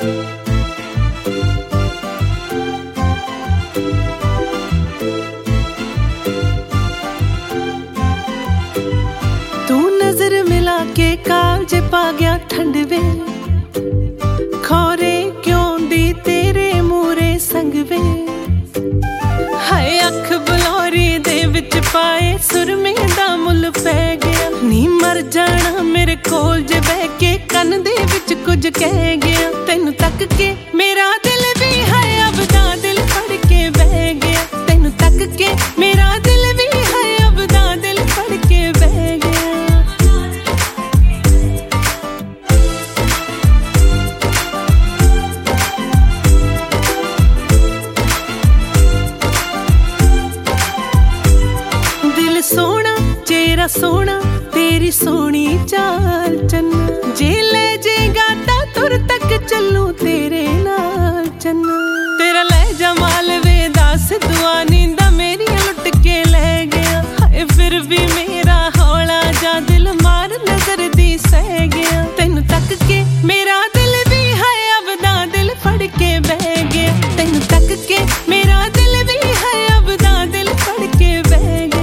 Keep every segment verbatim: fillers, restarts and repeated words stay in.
तू नजर मिला के कालज पा गया ठंड वे, खौरे क्यों दी तेरे मूरे संग वे। हाय अख बलौरी दे विच पाए सुरमे दा मुल पै गया, नी मर जाना मेरे कोल जे बह के कन दे विच कुछ कह गया। तैनू तक के मेरा दिल भी है अब दा दिल फड़ के बह गया, तैनू तक के मेरा दिल भी है अब दा दिल फड़ के बह गया। सोना चेहरा सोना तेरी सोनी चाल चन्ना, जे ले जेगा ता तुर तक चलू तेरे नाल चन्ना। तेरा ले जमाल वे दास दुआ नींदा मेरी लुट के ले गया, हाय फिर भी मेरा हौला जा दिल मार नजर दी सह गया। तैनू तक के मेरा दिल भी है अब दा दिल फड़ के बह गया, तैनू तक के मेरा दिल भी है अब दा दिल फड़ के बह गया।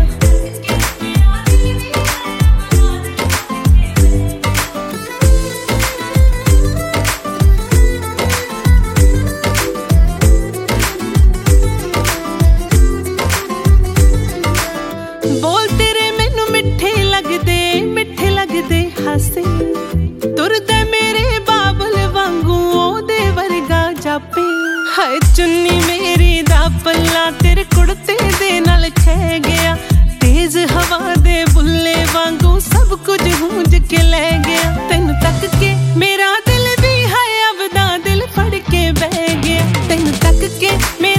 बोल तेरे मैनू मिठे लगदे मिठे लगदे हासे, तुरदे मेरे बाबल वांगू ओदे वर्गा जापे। हाय चुन्नी मेरी दा पल्ला तेरे कुड़ते दे नाल खह गया, तेज हवा दे बुल्ले वांगू सब कुछ गूंज के ले गया। तैनू तक के मेरा दिल भी है अब दा दिल फड़ के बह गया, तैनू तक के